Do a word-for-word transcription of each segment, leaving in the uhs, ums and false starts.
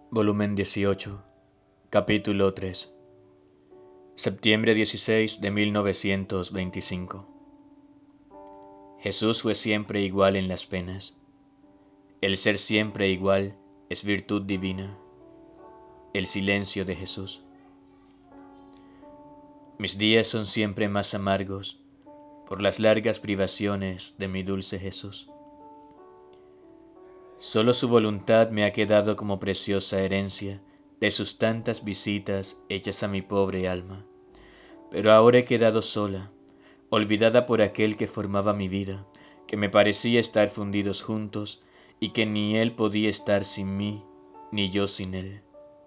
Volumen dieciocho, capítulo tres, septiembre dieciséis de mil novecientos veinticinco. Jesús fue siempre igual en las penas. El ser siempre igual es virtud divina. El silencio de Jesús. Mis días son siempre más amargos por las largas privaciones de mi dulce Jesús. Solo su voluntad me ha quedado como preciosa herencia de sus tantas visitas hechas a mi pobre alma. Pero ahora he quedado sola, olvidada por aquel que formaba mi vida, que me parecía estar fundidos juntos y que ni él podía estar sin mí, ni yo sin él.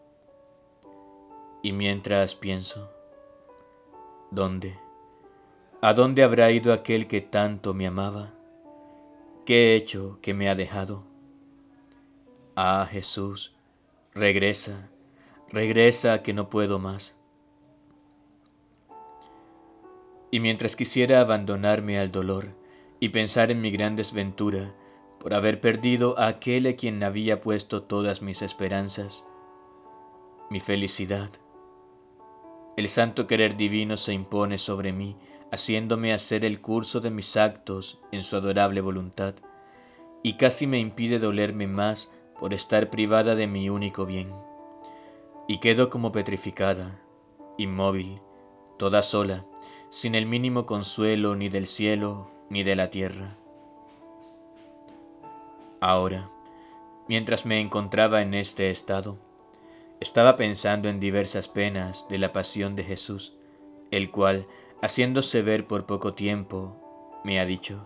Y mientras pienso, ¿dónde? ¿A dónde habrá ido aquel que tanto me amaba? ¿Qué he hecho que me ha dejado? Ah, Jesús, regresa, regresa que no puedo más. Y mientras quisiera abandonarme al dolor y pensar en mi gran desventura por haber perdido a aquel a quien había puesto todas mis esperanzas, mi felicidad, el santo querer divino se impone sobre mí, haciéndome hacer el curso de mis actos en su adorable voluntad, y casi me impide dolerme más por estar privada de mi único bien. Y quedo como petrificada, inmóvil, toda sola, sin el mínimo consuelo ni del cielo ni de la tierra. Ahora, mientras me encontraba en este estado, estaba pensando en diversas penas de la pasión de Jesús, el cual, haciéndose ver por poco tiempo, me ha dicho: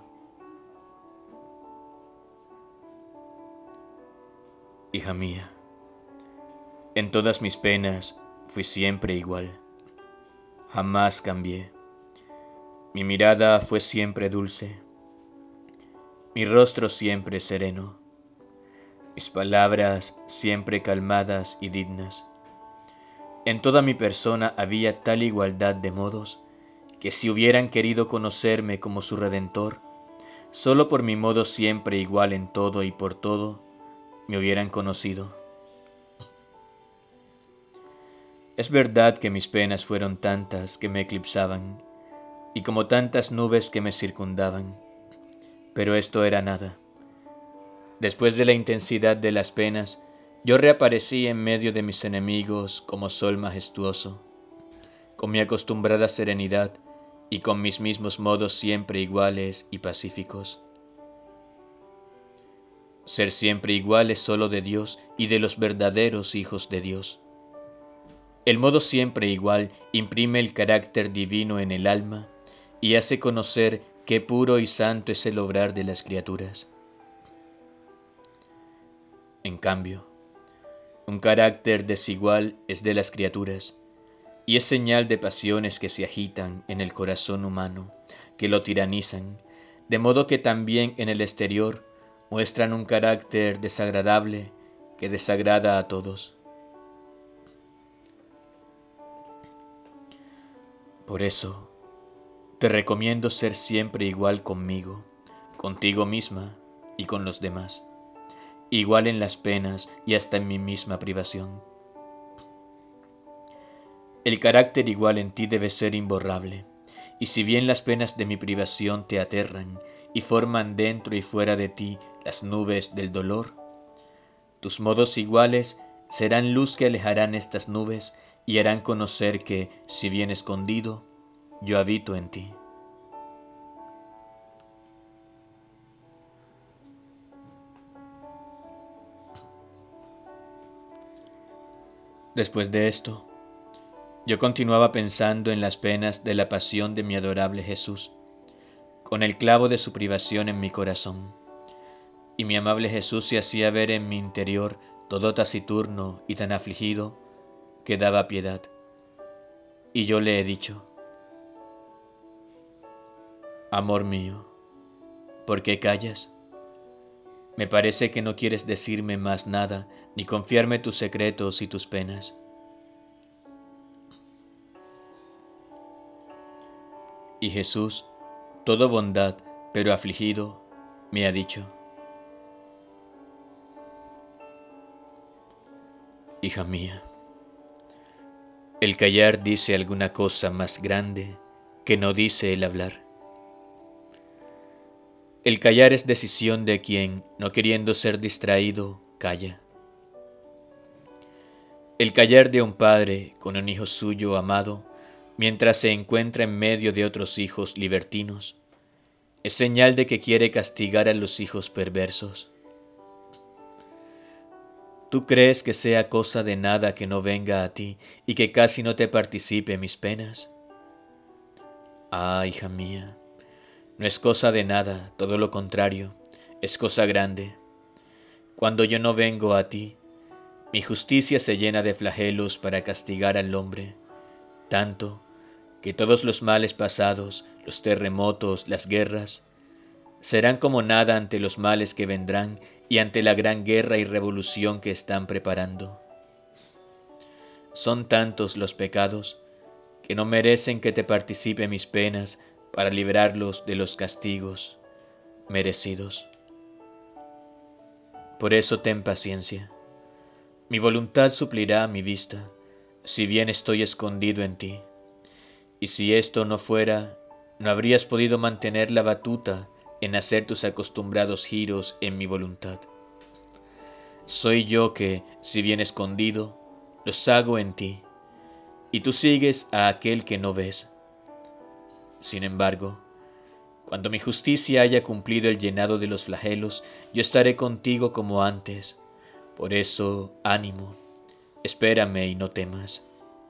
hija mía, en todas mis penas fui siempre igual, jamás cambié. Mi mirada fue siempre dulce, mi rostro siempre sereno, mis palabras siempre calmadas y dignas. En toda mi persona había tal igualdad de modos, que si hubieran querido conocerme como su Redentor, solo por mi modo siempre igual en todo y por todo, me hubieran conocido. Es verdad que mis penas fueron tantas que me eclipsaban, y como tantas nubes que me circundaban, pero esto era nada. Después de la intensidad de las penas, yo reaparecí en medio de mis enemigos como sol majestuoso, con mi acostumbrada serenidad y con mis mismos modos siempre iguales y pacíficos. Ser siempre igual es solo de Dios y de los verdaderos hijos de Dios. El modo siempre igual imprime el carácter divino en el alma y hace conocer qué puro y santo es el obrar de las criaturas. En cambio, un carácter desigual es de las criaturas, y es señal de pasiones que se agitan en el corazón humano, que lo tiranizan, de modo que también en el exterior muestran un carácter desagradable que desagrada a todos. Por eso, te recomiendo ser siempre igual conmigo, contigo misma y con los demás, igual en las penas y hasta en mi misma privación. El carácter igual en ti debe ser imborrable, y si bien las penas de mi privación te aterran y forman dentro y fuera de ti las nubes del dolor, tus modos iguales serán luz que alejarán estas nubes y harán conocer que, si bien escondido, yo habito en ti. Después de esto, yo continuaba pensando en las penas de la pasión de mi adorable Jesús, con el clavo de su privación en mi corazón, y mi amable Jesús se hacía ver en mi interior todo taciturno y tan afligido que daba piedad. Y yo le he dicho: amor mío, ¿por qué callas? Me parece que no quieres decirme más nada, ni confiarme tus secretos y tus penas. Y Jesús, todo bondad, pero afligido, me ha dicho: Hija mía, el callar dice alguna cosa más grande que no dice el hablar. El callar es decisión de quien, no queriendo ser distraído, calla. El callar de un padre con un hijo suyo amado, mientras se encuentra en medio de otros hijos libertinos, es señal de que quiere castigar a los hijos perversos. ¿Tú crees que sea cosa de nada que no venga a ti y que casi no te participe mis penas? Ah, hija mía, no es cosa de nada, todo lo contrario, es cosa grande. Cuando yo no vengo a ti, mi justicia se llena de flagelos para castigar al hombre, tanto que todos los males pasados, los terremotos, las guerras, serán como nada ante los males que vendrán y ante la gran guerra y revolución que están preparando. Son tantos los pecados que no merecen que te participe mis penas para librarlos de los castigos merecidos. Por eso ten paciencia. Mi voluntad suplirá mi vista, si bien estoy escondido en ti. Y si esto no fuera, no habrías podido mantener la batuta en hacer tus acostumbrados giros en mi voluntad. Soy yo que, si bien escondido, los hago en ti, y tú sigues a aquel que no ves. Sin embargo, cuando mi justicia haya cumplido el llenado de los flagelos, yo estaré contigo como antes. Por eso, ánimo, espérame y no temas.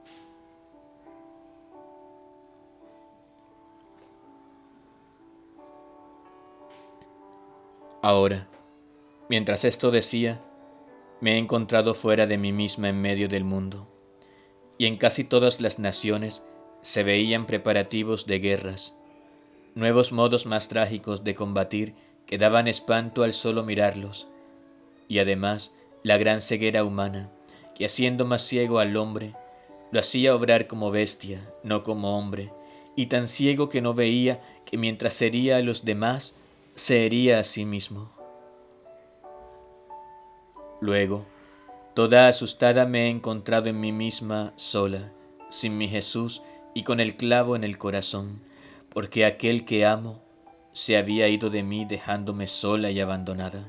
Ahora, mientras esto decía, me he encontrado fuera de mí misma en medio del mundo, y en casi todas las naciones se veían preparativos de guerras, nuevos modos más trágicos de combatir que daban espanto al solo mirarlos, y además la gran ceguera humana, que haciendo más ciego al hombre, lo hacía obrar como bestia, no como hombre, y tan ciego que no veía que mientras hería a los demás, se hería a sí mismo. Luego, toda asustada me he encontrado en mí misma sola, sin mi Jesús y con el clavo en el corazón, porque aquel que amo se había ido de mí dejándome sola y abandonada.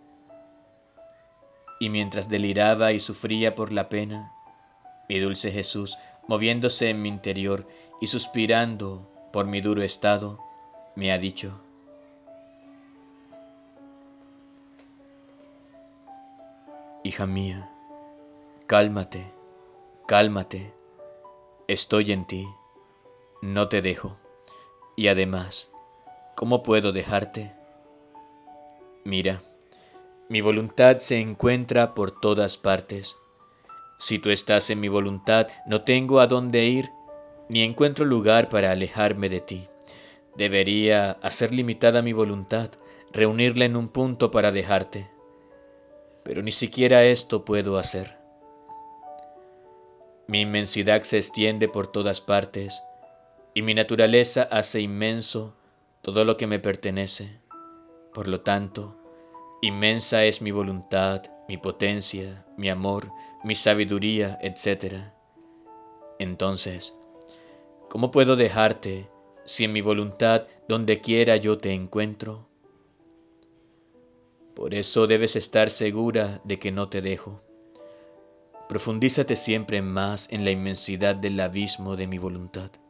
Y mientras deliraba y sufría por la pena, mi dulce Jesús, moviéndose en mi interior y suspirando por mi duro estado, me ha dicho: hija mía, cálmate, cálmate, estoy en ti, no te dejo, y además, ¿cómo puedo dejarte? Mira, mi voluntad se encuentra por todas partes. Si tú estás en mi voluntad, no tengo a dónde ir, ni encuentro lugar para alejarme de ti. Debería hacer limitada mi voluntad, reunirla en un punto para dejarte. Pero ni siquiera esto puedo hacer. Mi inmensidad se extiende por todas partes, y mi naturaleza hace inmenso todo lo que me pertenece. Por lo tanto, inmensa es mi voluntad, mi potencia, mi amor, mi sabiduría, etcétera. Entonces, ¿cómo puedo dejarte si en mi voluntad donde quiera yo te encuentro? Por eso debes estar segura de que no te dejo. Profundízate siempre más en la inmensidad del abismo de mi voluntad.